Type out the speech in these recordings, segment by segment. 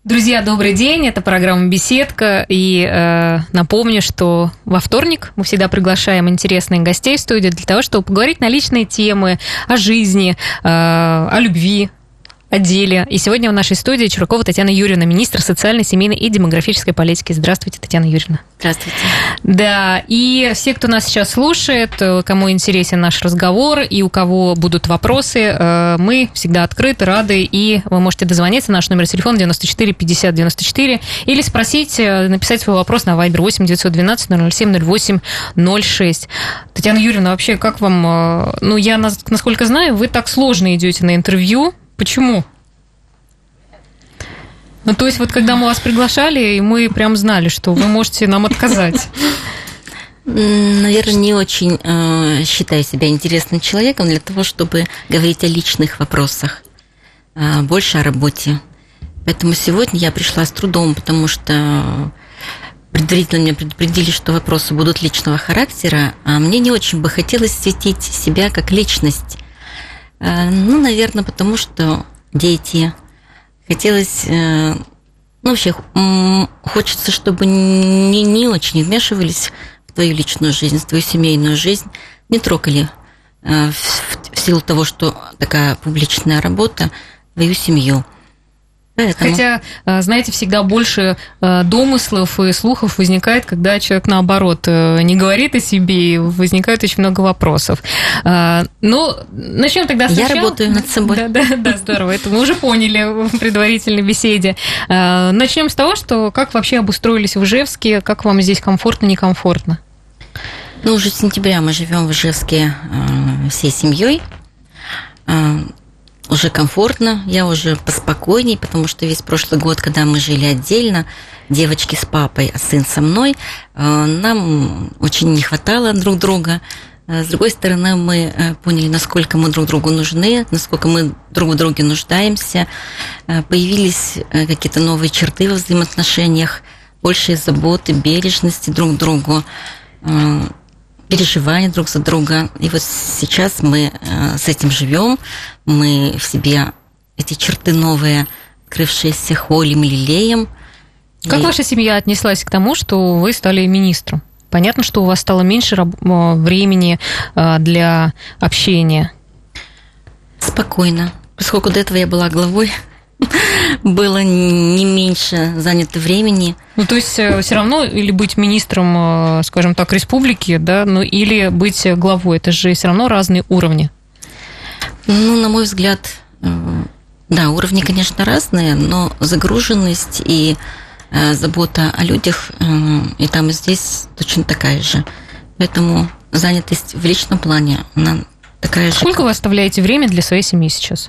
Друзья, добрый день, это программа «Беседка», и напомню, что во вторник мы всегда приглашаем интересных гостей в студию для того, чтобы поговорить на личные темы, о жизни, о любви, о деле. И сегодня в нашей студии Чуракова Татьяна Юрьевна, министр социальной, семейной и демографической политики. Здравствуйте, Татьяна Юрьевна. Здравствуйте. Да, и все, кто нас сейчас слушает, кому интересен наш разговор и у кого будут вопросы, мы всегда открыты, рады, и вы можете дозвониться на наш номер телефона 94 50 94 или спросить, написать свой вопрос на Viber 8 912 007 08 06. Татьяна Юрьевна, вообще, как вам... Ну, я, насколько знаю, вы так сложно идете на интервью. Почему? Ну, то есть, вот когда мы вас приглашали, мы прям знали, что вы можете нам отказать. Наверное, не очень считаю себя интересным человеком для того, чтобы говорить о личных вопросах, больше о работе. Поэтому сегодня я пришла с трудом, потому что предварительно меня предупредили, что вопросы будут личного характера, а мне не очень бы хотелось светить себя как личность. Ну, наверное, потому что дети. Хотелось, ну, вообще, хочется, чтобы не очень вмешивались в твою личную жизнь, в твою семейную жизнь, не трогали в силу того, что такая публичная работа, твою семью. Поэтому... Хотя, знаете, всегда больше домыслов и слухов возникает, когда человек, наоборот, не говорит о себе, и возникает очень много вопросов. Ну, начнем тогда сначала. Я работаю над собой. Да, здорово, это мы уже поняли в предварительной беседе. Начнем с того, что как вообще обустроились в Ижевске, как вам здесь комфортно, некомфортно? Ну, уже с сентября мы живем в Ижевске всей семьей. Уже комфортно, я уже поспокойней, потому что весь прошлый год, когда мы жили отдельно, девочки с папой, а сын со мной, нам очень не хватало друг друга. С другой стороны, мы поняли, насколько мы друг другу нужны, насколько мы друг в друге нуждаемся. Появились какие-то новые черты во взаимоотношениях, больше заботы, бережности друг к другу, переживания друг за друга. И вот сейчас мы с этим живем, мы в себе эти черты новые, открывшиеся, холим, лелеем. Как ваша семья отнеслась к тому, что вы стали министром? Понятно, что у вас стало меньше времени для общения. Спокойно. Поскольку до этого я была главой, было не меньше занято времени. Ну, то есть, все равно или быть министром, скажем так, республики, да, ну, или быть главой, это же все равно разные уровни. Ну, на мой взгляд, да, уровни, конечно, разные, но загруженность и забота о людях и там, и здесь точно такая же. Поэтому занятость в личном плане, она такая же. Сколько вы оставляете время для своей семьи сейчас?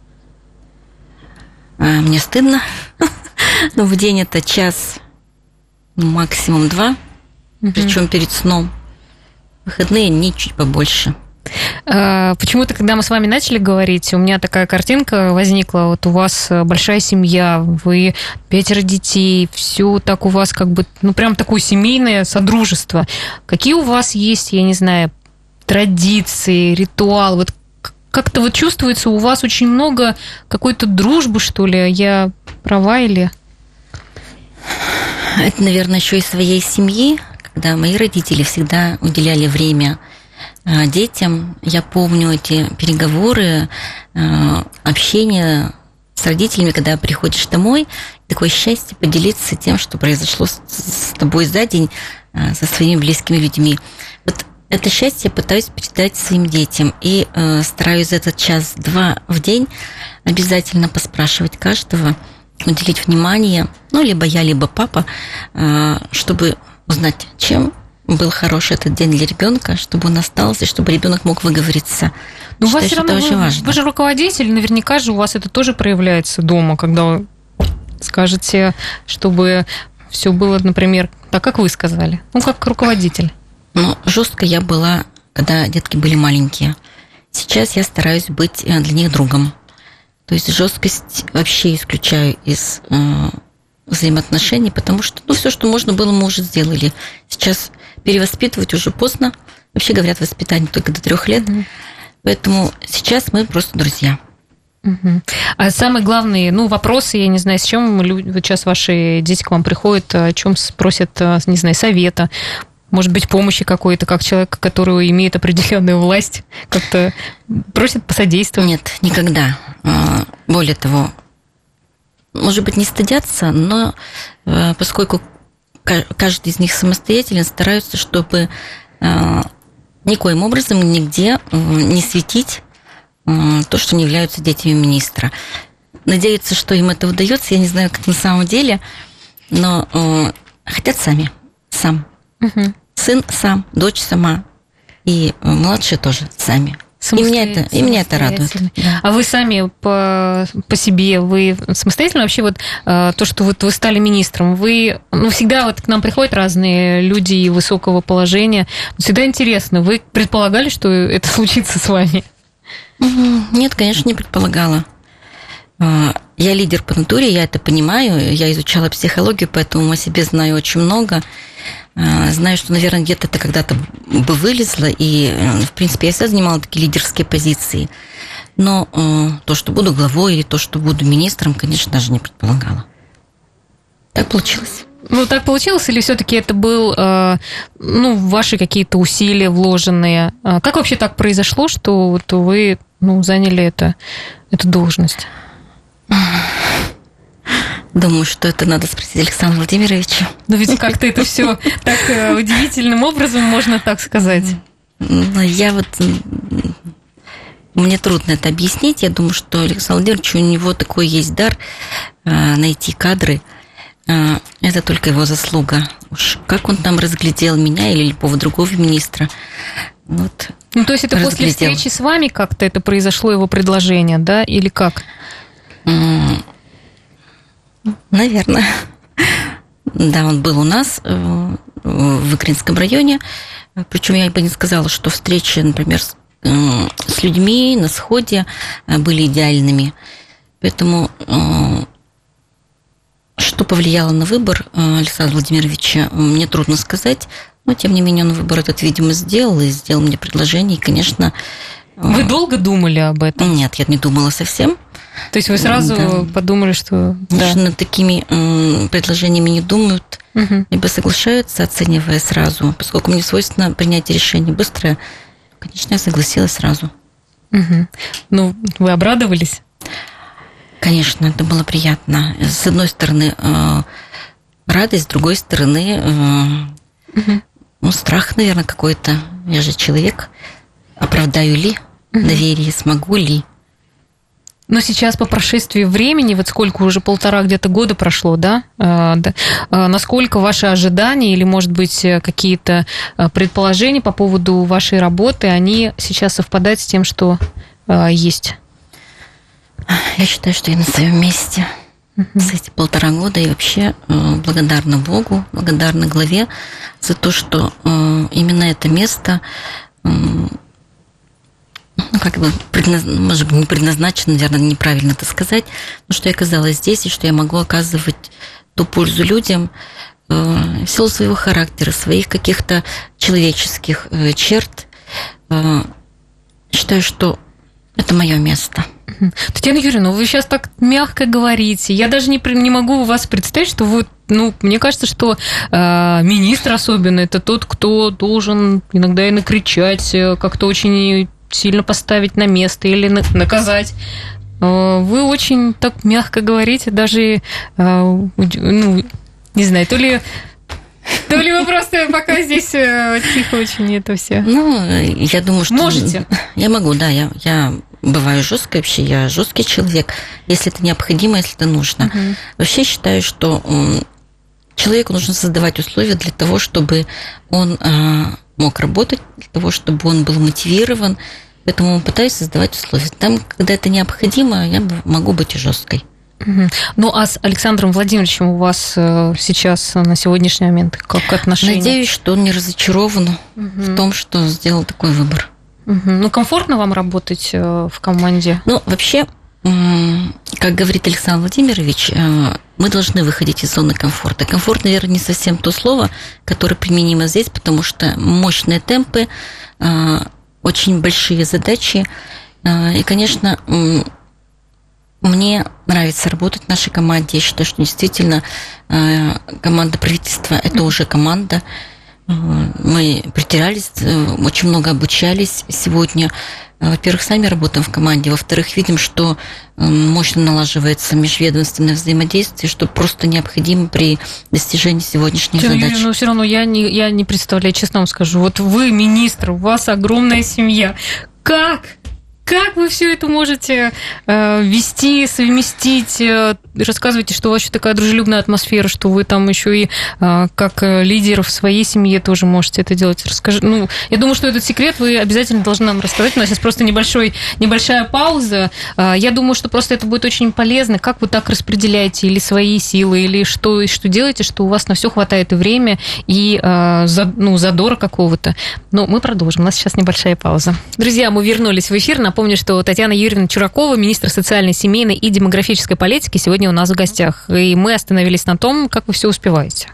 Мне стыдно, но в день это час, максимум 2, причем перед сном. Выходные дни чуть побольше. Почему-то, когда мы с вами начали говорить, у меня такая картинка возникла, вот у вас большая семья, вы 5 детей, все так у вас как бы, ну прям такое семейное содружество. Какие у вас есть, я не знаю, традиции, ритуалы, вот как-то вот чувствуется, у вас очень много какой-то дружбы, что ли? Я права или... Это, наверное, еще и своей семьи, когда мои родители всегда уделяли время детям. Я помню эти переговоры, общение с родителями, когда приходишь домой, такое счастье поделиться тем, что произошло с тобой за день, со своими близкими людьми. Вот это счастье пытаюсь передать своим детям и стараюсь за этот час-два в день обязательно поспрашивать каждого, уделить внимание, ну, либо я, либо папа, чтобы узнать, чем был хороший этот день для ребенка, чтобы он остался, чтобы ребенок мог выговориться. Но у вас все равно, вы же руководитель, наверняка же у вас это тоже проявляется дома, когда вы скажете, чтобы все было, например, так, как вы сказали, ну, как руководитель. Ну, жестко я была, когда детки были маленькие. Сейчас я стараюсь быть для них другом. То есть жесткость вообще исключаю из взаимоотношений, потому что все, что можно было, мы уже сделали. Сейчас перевоспитывать уже поздно. Вообще говорят, воспитание только до 3 лет. Поэтому сейчас мы просто друзья. А самые главные, вопросы, я не знаю, с чем вот сейчас ваши дети к вам приходят, о чем спросят, не знаю, совета, может быть, помощи какой-то, как человек, который имеет определенную власть, как-то просит посодействовать? Нет, никогда. Более того, может быть, не стыдятся, но поскольку каждый из них самостоятельно, стараются, чтобы никоим образом нигде не светить то, что не являются детьми министра. Надеются, что им это удается. Я не знаю, как на самом деле, но хотят сам. Угу. Сын сам, дочь сама, и младшие тоже сами. И меня это радует. Да. А вы сами по себе, вы самостоятельно вообще то, что вы стали министром, вы всегда к нам приходят разные люди высокого положения, всегда интересно, вы предполагали, что это случится с вами? Нет, конечно, не предполагала. Я лидер по натуре, я это понимаю, я изучала психологию, поэтому о себе знаю очень много. Знаю, что, наверное, где-то это когда-то бы вылезло, и, в принципе, я всегда занимала такие лидерские позиции. Но то, что буду главой, или то, что буду министром, конечно, даже не предполагала. Так получилось. Так получилось, или все-таки это был, ваши какие-то усилия вложенные? Как вообще так произошло, что вы заняли эту должность? Думаю, что это надо спросить Александра Владимировича. Но ведь как-то это все так удивительным образом, можно так сказать. Мне трудно это объяснить. Я думаю, что Александр Владимирович, у него такой есть дар найти кадры. Это только его заслуга. Уж как он там разглядел меня или любого другого министра. То есть это после встречи с вами как-то это произошло, его предложение, да? Или как? Наверное. Да, он был у нас в Икринском районе. Причем я бы не сказала, что встречи, например, с людьми на сходе были идеальными. Поэтому что повлияло на выбор Александра Владимировича, мне трудно сказать. Но, тем не менее, он выбор этот, видимо, сделал и сделал мне предложение. И, конечно... Вы долго думали об этом? Нет, я не думала совсем. То есть вы сразу подумали, что... Конечно, над такими предложениями не думают, либо соглашаются, оценивая сразу. Поскольку мне свойственно принятие решений быстро, конечно, я согласилась сразу. Вы обрадовались? Конечно, это было приятно. С одной стороны, радость, с другой стороны, страх, наверное, какой-то. Я же человек. Оправдаю ли доверие, смогу ли? Но сейчас по прошествии времени, сколько уже 1,5 где-то года прошло, да? Насколько ваши ожидания или, может быть, какие-то предположения по поводу вашей работы, они сейчас совпадают с тем, что есть? Я считаю, что я на своем месте за эти 1,5 года и вообще благодарна Богу, благодарна главе за то, что именно это место... может быть, не предназначено, наверное, неправильно это сказать, но что я оказалась здесь, и что я могу оказывать ту пользу людям в силу своего характера, своих каких-то человеческих черт. Считаю, что это мое место. Татьяна Юрьевна, вы сейчас так мягко говорите. Я даже не могу вас представить, что вы... мне кажется, что министр особенно, это тот, кто должен иногда и накричать, как-то очень... сильно поставить на место или наказать. Вы очень так мягко говорите, даже, не знаю, то ли вы просто пока здесь тихо очень это все. Я думаю, что... Можете? Я могу, да, я бываю жесткой вообще, я жесткий человек, если это необходимо, если это нужно. Вообще считаю, что человеку нужно создавать условия для того, чтобы он мог работать, для того, чтобы он был мотивирован. Поэтому пытаюсь создавать условия. Там, когда это необходимо, я могу быть и жесткой. А с Александром Владимировичем у вас сейчас на сегодняшний момент как отношения? Надеюсь, что он не разочарован в том, что сделал такой выбор. Комфортно вам работать в команде? Вообще, как говорит Александр Владимирович, мы должны выходить из зоны комфорта. Комфорт, наверное, не совсем то слово, которое применимо здесь, потому что мощные темпы, очень большие задачи. И, конечно, Мне нравится работать в нашей команде. Я считаю, что действительно команда правительства – это уже команда. Мы притирались, очень много обучались сегодня. Во-первых, сами работаем в команде. Во-вторых, видим, что мощно налаживается межведомственное взаимодействие, что просто необходимо при достижении сегодняшних задач. Но все равно я не представляю, честно вам скажу. Вот вы министр, у вас огромная семья. Как вы все это можете вести, совместить? Рассказывайте, что у вас еще такая дружелюбная атмосфера, что вы там еще и как лидер в своей семье тоже можете это делать. Расскажи. Я думаю, что этот секрет вы обязательно должны нам рассказать. У нас сейчас просто небольшая пауза. Я думаю, что просто это будет очень полезно. Как вы так распределяете или свои силы, или что делаете, что у вас на все хватает и время, и задора какого-то. Но мы продолжим. У нас сейчас небольшая пауза. Друзья, мы вернулись в эфир. Напомню, что Татьяна Юрьевна Чуракова, министр социальной, семейной и демографической политики, сегодня у нас в гостях. И мы остановились на том, как вы все успеваете.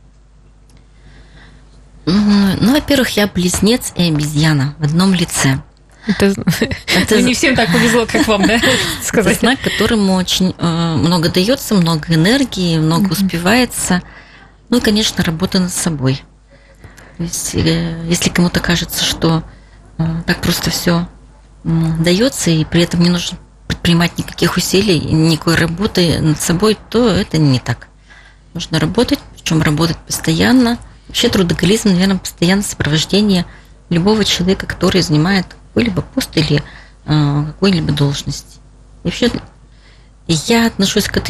Во-первых, я близнец и обезьяна в одном лице. Это не всем так повезло, как вам, да? Это знак, которому очень много дается, много энергии, много успевается. И, конечно, работа над собой. То есть, если кому-то кажется, что так просто все дается, и при этом не нужно предпринимать никаких усилий, никакой работы над собой, то это не так. Нужно работать, причем работать постоянно. Вообще трудоголизм, наверное, постоянное сопровождение любого человека, который занимает какой-либо пост или какой-либо должность. И вообще я отношусь к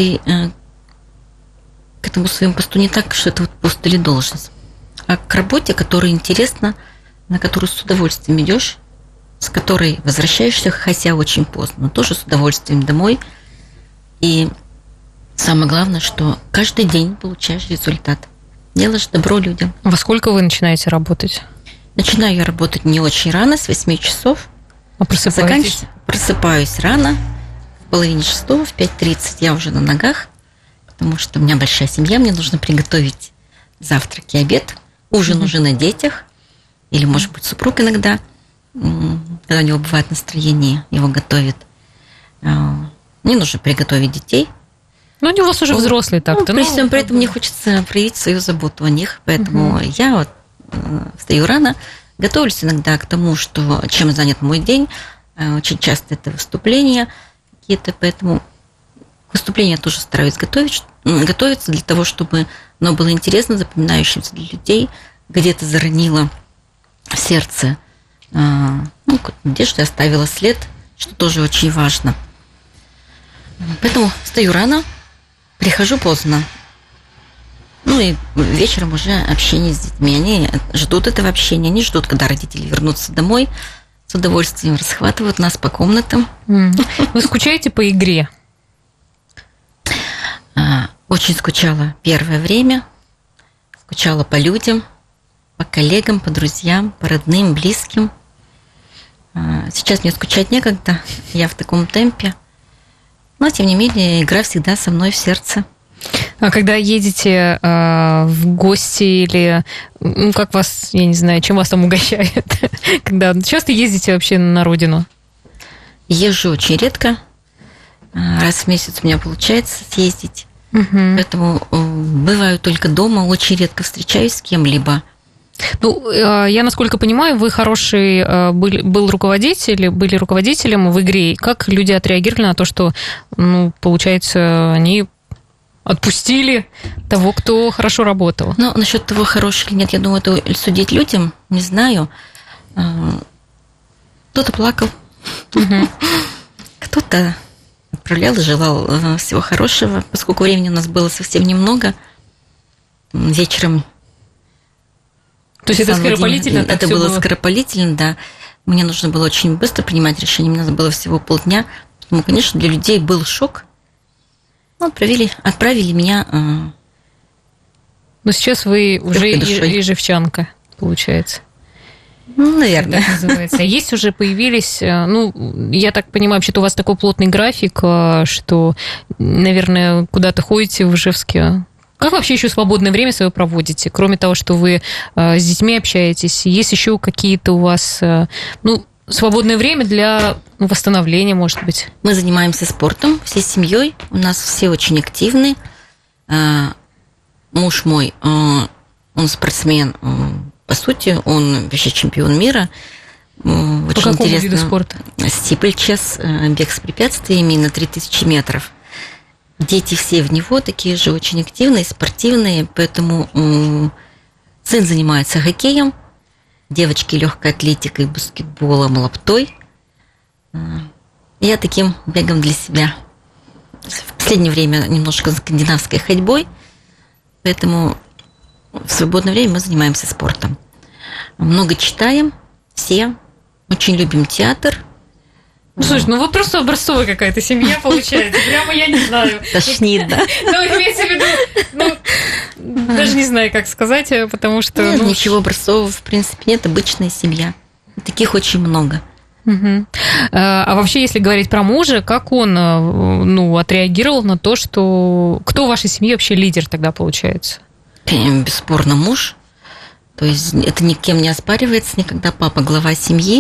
этому своему посту не так, что это вот пост или должность, а к работе, которая интересна, на которую с удовольствием идешь, с которой возвращаешься, хотя очень поздно, но тоже с удовольствием домой. И самое главное, что каждый день получаешь результат. Делаешь добро людям. Во сколько вы начинаете работать? Начинаю я работать не очень рано, с 8 часов. А просыпаетесь? Просыпаюсь рано, в половине шестого, в 5:30 я уже на ногах, потому что у меня большая семья, мне нужно приготовить завтрак и обед. Ужин уже на детях, или, может быть, супруг иногда, когда у него бывает настроение, его готовит. Мне нужно приготовить детей. Ну, они у вас уже взрослые так-то. При всем при этом мне хочется проявить свою заботу о них, поэтому я вот встаю рано, готовлюсь иногда к тому, чем занят мой день. Очень часто это выступления какие-то, поэтому к выступлению я тоже стараюсь готовиться для того, чтобы оно было интересно, запоминающимся для людей, где-то заронило в сердце надежду, оставила след, что тоже очень важно. Поэтому встаю рано, прихожу поздно. И вечером уже общение с детьми. Они ждут этого общения, они ждут, когда родители вернутся домой, с удовольствием расхватывают нас по комнатам. Вы скучаете по игре? Очень скучала первое время, скучала по людям, по коллегам, по друзьям, по родным, близким. Сейчас мне скучать некогда, я в таком темпе. Но, тем не менее, игра всегда со мной в сердце. А когда едете в гости или как вас, я не знаю, чем вас там угощают? Когда часто ездите вообще на родину? Езжу очень редко. Раз в месяц у меня получается съездить. Поэтому бываю только дома, очень редко встречаюсь с кем-либо. Я, насколько понимаю, вы хороший были руководителем в игре. Как люди отреагировали на то, что, получается, они отпустили того, кто хорошо работал? Насчет того, хороший или нет, я думаю, это судить людям, не знаю. Кто-то плакал, кто-то отправлял и желал всего хорошего. Поскольку времени у нас было совсем немного, вечером... То есть это скоропалительно? Это было скоропалительно, да. Мне нужно было очень быстро принимать решение, мне надо было всего полдня. Поэтому, конечно, для людей был шок. Отправили меня... Но сейчас вы уже ежевчанка, получается. Наверное. Так называется. А есть уже появились... я так понимаю, вообще-то у вас такой плотный график, что, наверное, куда-то ходите в Ижевске. Как вообще еще свободное время свое проводите? Кроме того, что вы с детьми общаетесь, есть еще какие-то у вас... свободное время для восстановления, может быть? Мы занимаемся спортом всей семьей. У нас все очень активны. Муж мой, он спортсмен, по сути, он вообще чемпион мира. По какому виду спорта? Стипльчес, бег с препятствиями на 3000 метров. Дети все в него такие же очень активные, спортивные, поэтому сын занимается хоккеем, девочки легкой атлетикой, баскетболом, лаптой. Я таким бегом для себя. В последнее время немножко скандинавской ходьбой, поэтому в свободное время мы занимаемся спортом. Много читаем, все. Очень любим театр. Ну, слушай, вы просто образцовая какая-то семья получается. Прямо я не знаю. Тошнит, да? Ну, имеется в виду, даже не знаю, как сказать, потому что... Нет, ничего образцового, в принципе, нет. Обычная семья. Таких очень много. А вообще, если говорить про мужа, как он отреагировал на то, что... Кто в вашей семье вообще лидер тогда получается? Бесспорно муж. То есть это никем не оспаривается никогда. Папа глава семьи.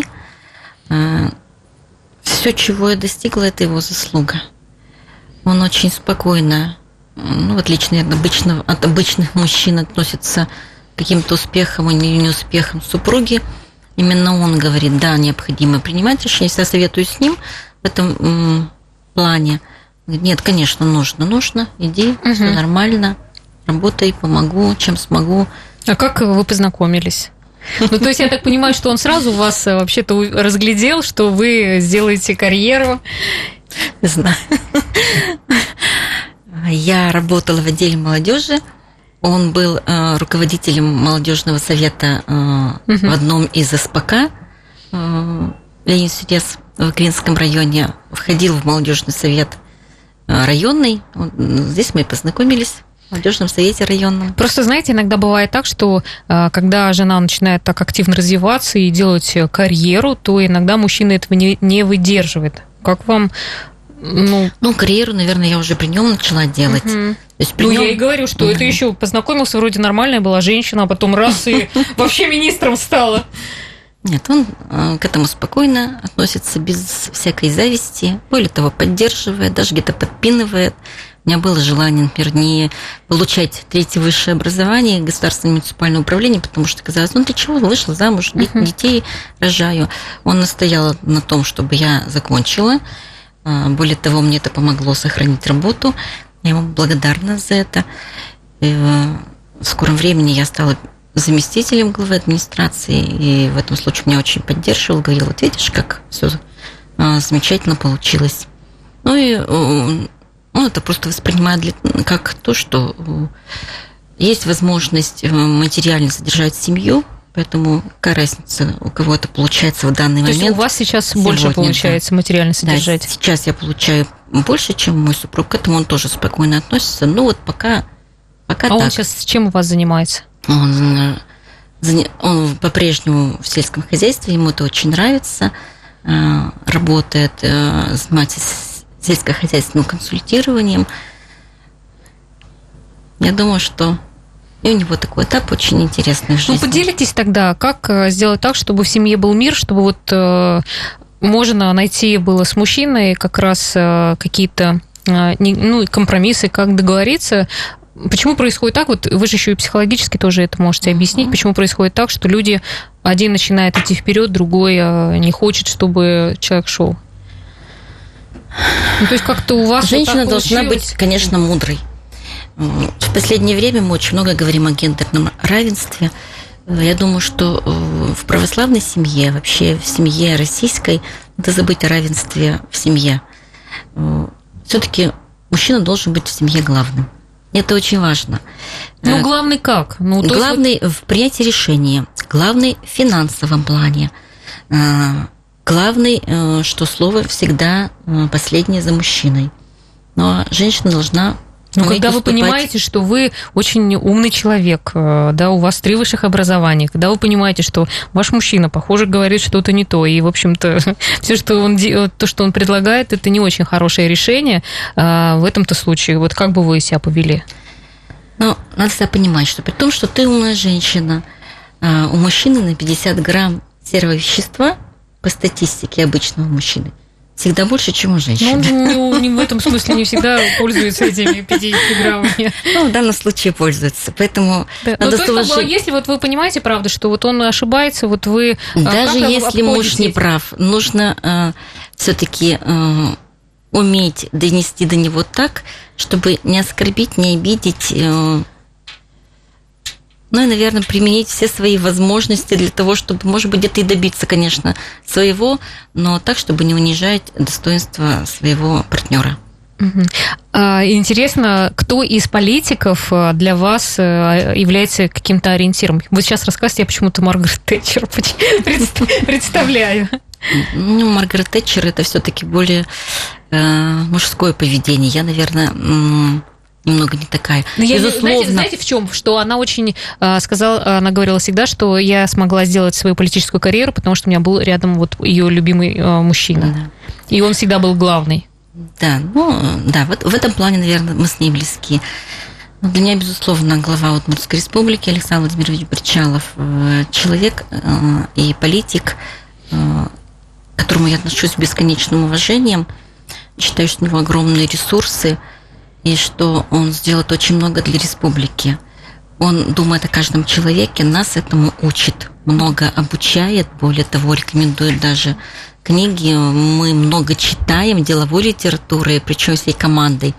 Все, чего я достигла, это его заслуга. Он очень спокойно, в отличие от обычных мужчин, относится к каким-то успехам или неуспехам супруги. Именно он говорит, да, необходимо принимать решение. Я советую с ним в этом плане. Нет, конечно, нужно. Иди, все нормально, работай, помогу, чем смогу. А как вы познакомились? То есть я так понимаю, что он сразу вас вообще-то разглядел, что вы сделаете карьеру. Не знаю. Я работала в отделе молодежи. Он был руководителем молодежного совета в одном из СПК. Ленин-Сюрес в Клинском районе. Входил в молодежный совет районный. Здесь мы и познакомились. В молодежном совете районном. Просто, знаете, иногда бывает так, что когда жена начинает так активно развиваться и делать карьеру, то иногда мужчина этого не выдерживает. Как вам... карьеру, наверное, я уже при нем начала делать. То есть я и говорю, что это еще познакомился, вроде нормальная была женщина, а потом раз и вообще министром стала. Нет, он к этому спокойно относится, без всякой зависти. Более того, поддерживает, даже где-то подпинывает. У меня было желание, например, не получать третье высшее образование, государственное муниципальное управление, потому что казалось, ты чего, вышла замуж, детей рожаю. Он настоял на том, чтобы я закончила. Более того, мне это помогло сохранить работу. Я ему благодарна за это. И в скором времени я стала заместителем главы администрации, и в этом случае меня очень поддерживал, говорил, вот видишь, как все замечательно получилось. Он это просто воспринимает как то, что есть возможность материально содержать семью, поэтому какая разница, у кого это получается в данный момент. То есть у вас сейчас больше получается материально содержать? Да, сейчас я получаю больше, чем мой супруг, к этому он тоже спокойно относится. Пока так. Он сейчас чем у вас занимается? Он по-прежнему в сельском хозяйстве, ему это очень нравится, работает, занимается сельскохозяйственным консультированием. Я думаю, что и у него такой этап очень интересный в жизни. Поделитесь тогда, как сделать так, чтобы в семье был мир, чтобы можно найти было с мужчиной как раз какие-то компромиссы, как договориться. Почему происходит так? Вы же еще и психологически тоже это можете объяснить. Почему происходит так, что люди, один начинает идти вперед, другой не хочет, чтобы человек шел? То есть как-то у вас женщина должна быть, конечно, мудрой. В последнее время мы очень много говорим о гендерном равенстве. Я думаю, что в православной семье, вообще в семье российской, надо забыть о равенстве в семье. Все-таки мужчина должен быть в семье главным. Это очень важно. Главный как? Главный в принятии решения, главный в финансовом плане, главный, что слово всегда последнее за мужчиной. Но женщина должна... когда вы понимаете, что вы очень умный человек, да, у вас 3 высших образования, когда вы понимаете, что ваш мужчина, похоже, говорит что-то не то, и, в общем-то, все, что он предлагает, это не очень хорошее решение, в этом-то случае, как бы вы себя повели? Надо себя понимать, что при том, что ты умная женщина, у мужчины на 50 грамм серого вещества по статистике обычного мужчины всегда больше, чем у женщины. Ну, в этом смысле не всегда пользуются этими 50 граммами. Ну, в данном случае пользуются. Поэтому надо тоже... Если вот вы понимаете, правда, что вот он ошибается, вот вы... Даже если муж не прав, нужно все-таки уметь донести до него так, чтобы не оскорбить, не обидеть... Ну и, наверное, применить все свои возможности для того, чтобы, может быть, где-то и добиться, конечно, своего, но так, чтобы не унижать достоинство своего партнера. Интересно, кто из политиков для вас является каким-то ориентиром? Вы сейчас рассказываете, я почему-то Маргарет Тэтчер представляю. Ну, Маргарет Тэтчер – это все-таки более мужское поведение. Я, наверное... немного не такая. Безусловно. Знаете, в чем? Что она очень сказала, она говорила всегда, что я смогла сделать свою политическую карьеру, потому что у меня был рядом вот ее любимый мужчина. Да. И он всегда был главный. Да, вот в этом плане, наверное, мы с ней близки. Для меня, безусловно, глава Удмуртской республики Александр Владимирович Бричалов человек и политик, к которому я отношусь с бесконечным уважением. Считаю, что у него огромные ресурсы, и что он сделает очень много для республики. Он думает о каждом человеке, нас этому учит, много обучает, более того, рекомендует даже книги. Мы много читаем деловой литературы, причем всей командой.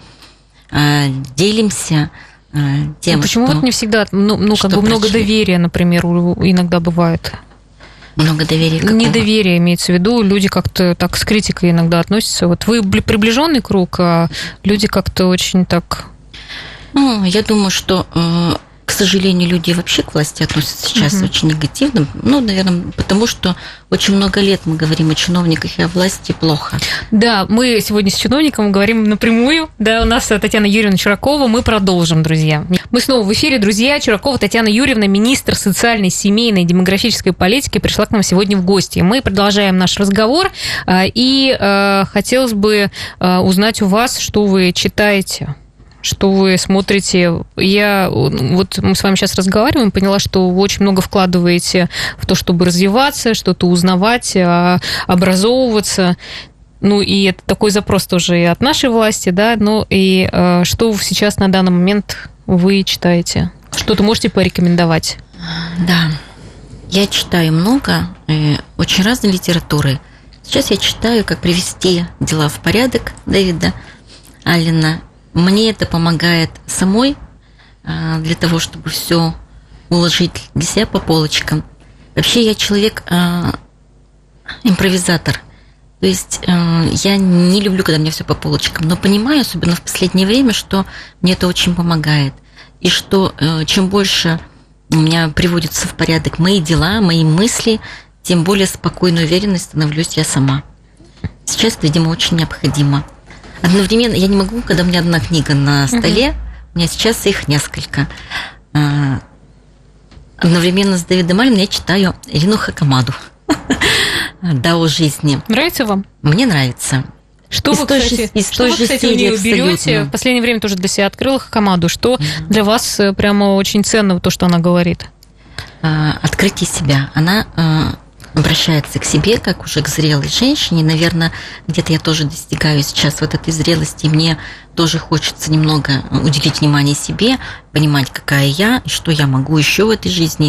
Делимся тем, почему вот не всегда, как бы много доверия, например, иногда бывает? Много доверия какого? Недоверие имеется в виду. Люди как-то так с критикой иногда относятся. Вот вы приближенный круг, а люди как-то очень так... Ну, я думаю, что, к сожалению, люди вообще к власти относятся сейчас очень негативно. Ну, наверное, потому что очень много лет мы говорим о чиновниках и о власти плохо. Да, мы сегодня с чиновником говорим напрямую. Да, у нас Татьяна Юрьевна Чуракова. Мы продолжим, друзья. Мы снова в эфире, друзья. Чуракова Татьяна Юрьевна, министр социальной, семейной и демографической политики, пришла к нам сегодня в гости. Мы продолжаем наш разговор. И хотелось бы узнать у вас, что вы читаете, что вы смотрите. Вот мы с вами сейчас разговариваем, поняла, что вы очень много вкладываете в то, чтобы развиваться, что-то узнавать, образовываться. Ну, и это такой запрос тоже и от нашей власти, да, ну, и что сейчас на данный момент вы читаете? Что-то можете порекомендовать? Да, я читаю много, очень разной литературы. Сейчас я читаю «Как привести дела в порядок» Дэвида Аллена. Мне это помогает самой для того, чтобы все уложить для себя по полочкам. Вообще я человек импровизатор. То есть я не люблю, когда мне все по полочкам, но понимаю, особенно в последнее время, что мне это очень помогает. И что чем больше у меня приводятся в порядок мои дела, мои мысли, тем более спокойной уверенной становлюсь я сама. Сейчас это, видимо, очень необходимо. Одновременно я не могу, когда у меня одна книга на столе, у меня сейчас их несколько. Одновременно с Дэвидом Алленом я читаю Ирину Хакамаду «Дао жизни». Нравится вам? Мне нравится. Что вы, кстати, у нее берете? В последнее время тоже для себя открыла Хакамаду. Что для вас прямо очень ценно, то, что она говорит? Открытие себя. Она обращается к себе, как уже к зрелой женщине. Наверное, где-то я тоже достигаю сейчас вот этой зрелости. И мне тоже хочется немного уделить внимание себе, понимать, какая я, и что я могу еще в этой жизни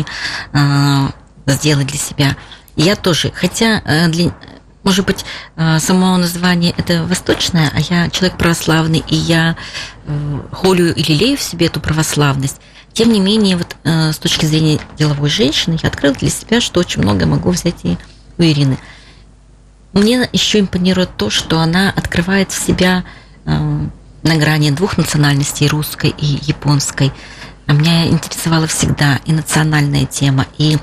сделать для себя. И я тоже, хотя, может быть, само название это восточное, а я человек православный, и я холю и лелею в себе эту православность. Тем не менее, вот с точки зрения деловой женщины, я открыла для себя, что очень много могу взять и у Ирины. Мне еще импонирует то, что она открывает в себя на грани двух национальностей, русской и японской. А меня интересовала всегда и национальная тема, и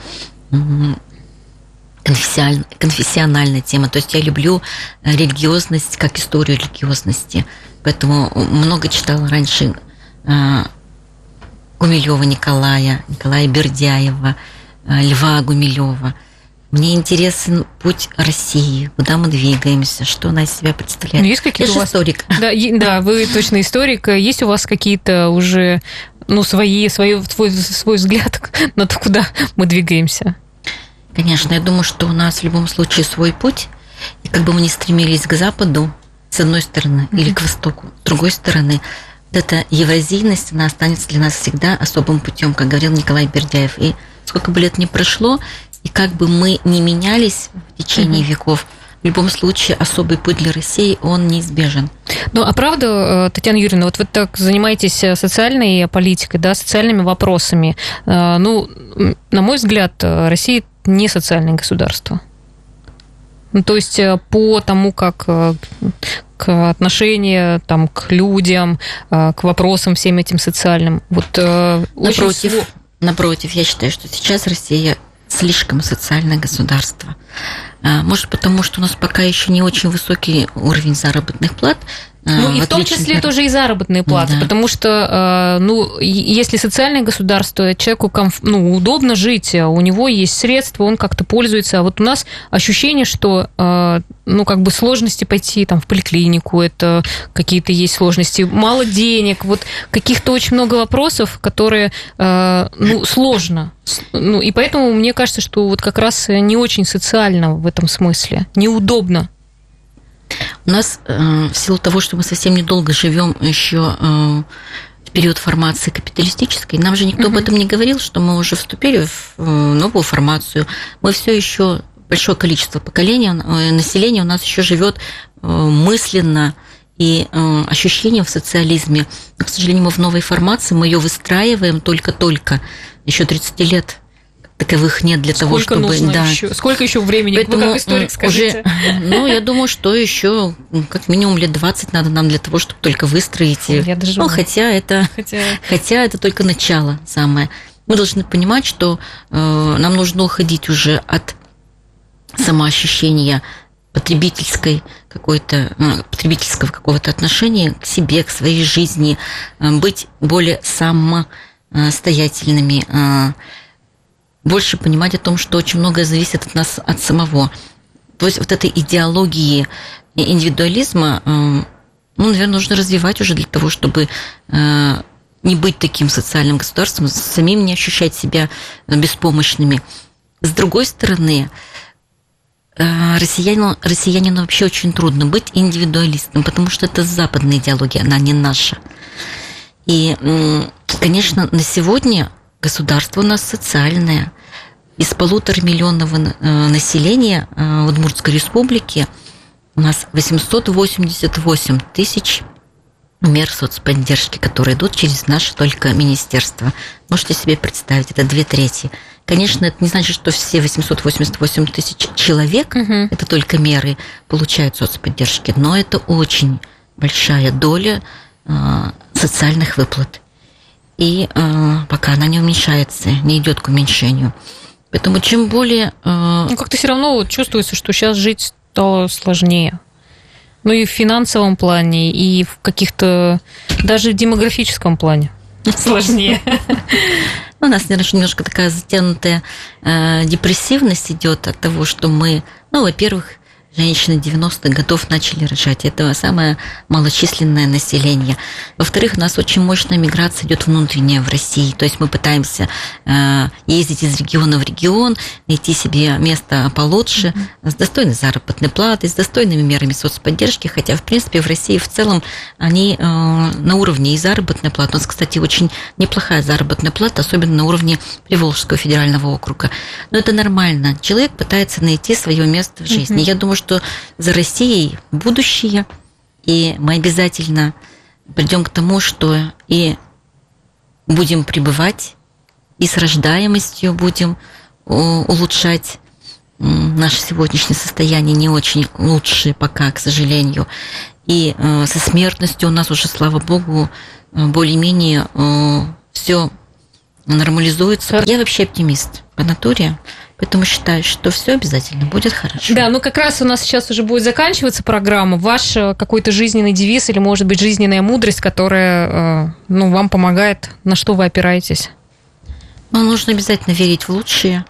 конфессиональная тема. То есть я люблю религиозность как историю религиозности. Поэтому много читала раньше Гумилева Николая Бердяева, Льва Гумилева. Мне интересен путь России, куда мы двигаемся, что она из себя представляет. Есть какие-то я же историк. Да, вы точно историк. Есть у вас какие-то уже свой взгляд на то, куда мы двигаемся? Конечно, я думаю, что у нас в любом случае свой путь, и как бы мы ни стремились к Западу, с одной стороны, или к Востоку, с другой стороны, вот эта евразийность, она останется для нас всегда особым путем, как говорил Николай Бердяев. И сколько бы лет ни прошло, и как бы мы ни менялись в течение веков, в любом случае особый путь для России, он неизбежен. Ну, а правда, Татьяна Юрьевна, вот вы так занимаетесь социальной политикой, да, социальными вопросами. Ну, на мой взгляд, Россия не социальное государство. Ну, то есть по тому, как к отношению там, к людям, к вопросам всем этим социальным. Вот, напротив, я считаю, что сейчас Россия слишком социальное государство. Может, потому что у нас пока еще не очень высокий уровень заработных плат. Ну, и в том числе тоже и заработные платы, да. Потому что, ну, если социальное государство, человеку удобно жить, у него есть средства, он как-то пользуется, а вот у нас ощущение, что, ну, как бы сложности пойти там в поликлинику, это какие-то есть сложности, мало денег, вот каких-то очень много вопросов, которые, ну, сложно. Ну, и поэтому мне кажется, что вот как раз не очень социально в этом смысле, неудобно. У нас в силу того, что мы совсем недолго живем еще в период формации капиталистической, нам же никто об этом не говорил, что мы уже вступили в новую формацию. Мы все еще, большое количество поколений, населения у нас еще живет мысленно и ощущением в социализме. Но, к сожалению, мы в новой формации, мы ее выстраиваем только-только, еще 30 лет. Таковых нет для того, чтобы... Сколько еще времени? Поэтому вы как историк скажите. Ну, я думаю, что еще как минимум лет 20 надо нам для того, чтобы только выстроить. Ну, хотя это только начало самое. Мы должны понимать, что нам нужно уходить уже от самоощущения потребительского какого-то отношения к себе, к своей жизни, быть более самостоятельными, больше понимать о том, что очень многое зависит от нас, от самого. То есть вот этой идеологии индивидуализма, ну, наверное, нужно развивать уже для того, чтобы не быть таким социальным государством, самим не ощущать себя беспомощными. С другой стороны, россиянину вообще очень трудно быть индивидуалистом, потому что это западная идеология, она не наша. И, конечно, на сегодня государство у нас социальное. Из 1,5 миллиона населения в Удмуртской республике у нас 888 тысяч мер соцподдержки, которые идут через наше только министерство. Можете себе представить, это 2/3. Конечно, это не значит, что все 888 тысяч человек, это только меры, получают соцподдержки, но это очень большая доля социальных выплат. И пока она не уменьшается, не идет к уменьшению. Поэтому чем более... Ну, как-то все равно чувствуется, что сейчас жить стало сложнее. Ну, и в финансовом плане, и в каких-то... Даже в демографическом плане сложнее. У нас, наверное, немножко такая затянутая депрессивность идет от того, что мы... Ну, во-первых, женщины 90-х годов начали рожать. Это самое малочисленное население. Во-вторых, у нас очень мощная миграция идет внутренняя в России. То есть мы пытаемся ездить из региона в регион, найти себе место получше, с достойной заработной платой, с достойными мерами соцподдержки. Хотя, в принципе, в России в целом они на уровне и заработной платы. У нас, кстати, очень неплохая заработная плата, особенно на уровне Приволжского федерального округа. Но это нормально. Человек пытается найти свое место в жизни. Я думаю, что за Россией будущее, и мы обязательно придем к тому, что и будем пребывать, и с рождаемостью будем улучшать наше сегодняшнее состояние, не очень лучшее пока, к сожалению. И со смертностью у нас уже, слава богу, более-менее все нормализуется. Я вообще оптимист по натуре. Поэтому считаю, что все обязательно будет хорошо. Да, ну как раз у нас сейчас уже будет заканчиваться программа. Ваш какой-то жизненный девиз или, может быть, жизненная мудрость, которая вам помогает, на что вы опираетесь? Ну, нужно обязательно верить в лучшее.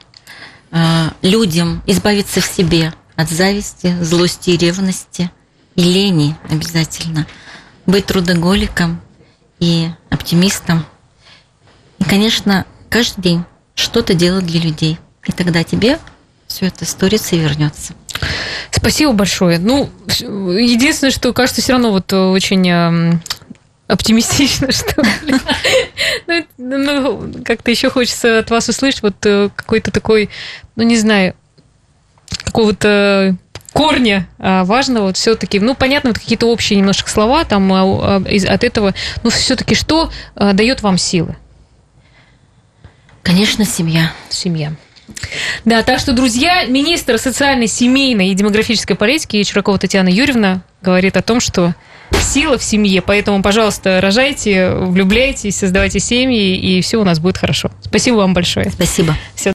Людям избавиться в себе от зависти, злости и ревности, и лени обязательно. Быть трудоголиком и оптимистом. И, конечно, каждый день что-то делать для людей. И тогда тебе все это створится и вернется. Спасибо большое. Ну, единственное, что кажется все равно вот очень оптимистично, что ли. Ну, как-то еще хочется от вас услышать вот какой-то такой, ну, не знаю, какого-то корня важного вот все-таки. Ну, понятно, вот какие-то общие немножко слова там от этого. Но все-таки что дает вам силы? Конечно, семья. Семья. Да, так что, друзья, министр социальной, семейной и демографической политики Чуракова Татьяна Юрьевна говорит о том, что сила в семье, поэтому, пожалуйста, рожайте, влюбляйтесь, создавайте семьи, и все у нас будет хорошо. Спасибо вам большое. Спасибо. Всё.